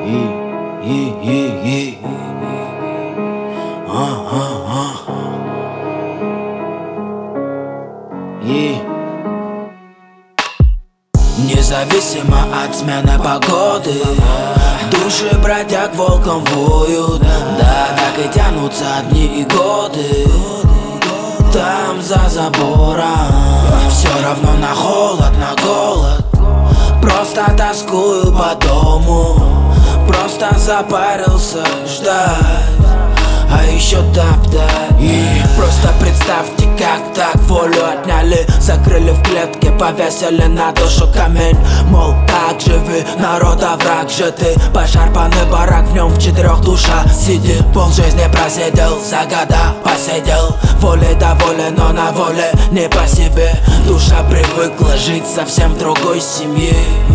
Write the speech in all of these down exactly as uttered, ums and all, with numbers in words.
Yeah, yeah, yeah, yeah. Uh, uh, uh. Yeah. Независимо от смены погоды, души бродяг волком воют. Да, так и тянутся дни и годы. Там за забором все равно на холод, на голод. Просто тоскую по дому, просто запарился ждать, а еще топтать. И просто представьте, как так волю отняли, закрыли в клетке, повесили на душу камень. Мол, так живи, народа враг же ты. Пошарпанный барак, в нем в четырех душах сидит. Пол жизни просидел, за года посидел. Волей доволен, но на воле не по себе. Душа привыкла жить совсем в другой семье.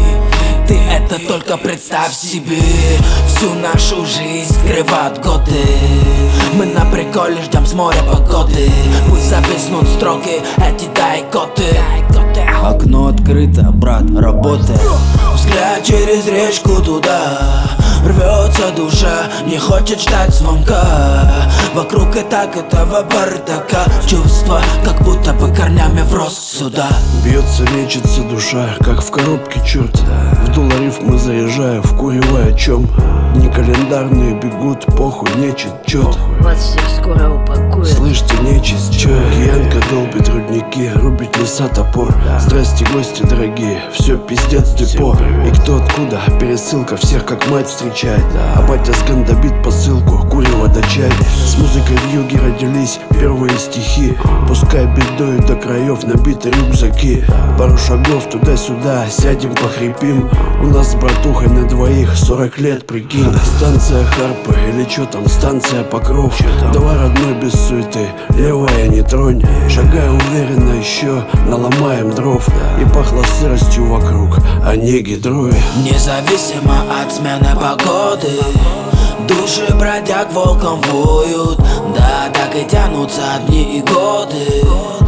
Ты это только представь себе. Всю нашу жизнь скрывают годы. Мы на приколе ждем с моря погоды. Пусть зависнут строки эти дай-коты. Окно открыто, брат, работает. Взгляд через речку туда. Рвется душа, не хочет ждать звонка. Вокруг и так этого бардака. Чувство, как будто бы корнями врос сюда. Бьется, мечется душа, как в коробке черт. В долларив мы заезжаем, вкуривая о чем. Дни календарные бегут, похуй, нечет чет. Вас всех скоро упакуют. Слышите, нечисть, чё? Киянка долбит рудники, рубит леса топор. Здрасте, гости дорогие, все пиздец депо. И кто откуда, пересылка всех как мать встречает. А батя с гандобит посылку, курево до чай. С музыкой в юге родились первые стихи. Пускай бедою до краев набиты рюкзаки. Пару шагов туда-сюда, сядем похрипим. У нас с братухой на двоих сорок лет, прикинь. Станция Харпы или чё там, станция Покров. Давай, родной, без суеты, левая не тронь. Шагай уверенно еще, наломаем дров. И пахло сыростью вокруг, а не гидрои. Независимо от смены погоды, души бродяг волком воют. Да, так и тянутся дни и годы.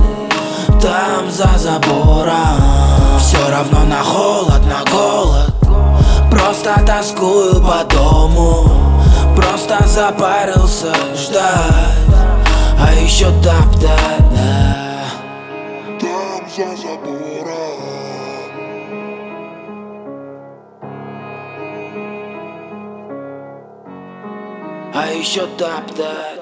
Там за забором все равно на холод, на голод. Просто тоскую по дому, просто запарился ждать, а еще топтать, да. Там за забором. А еще топтать.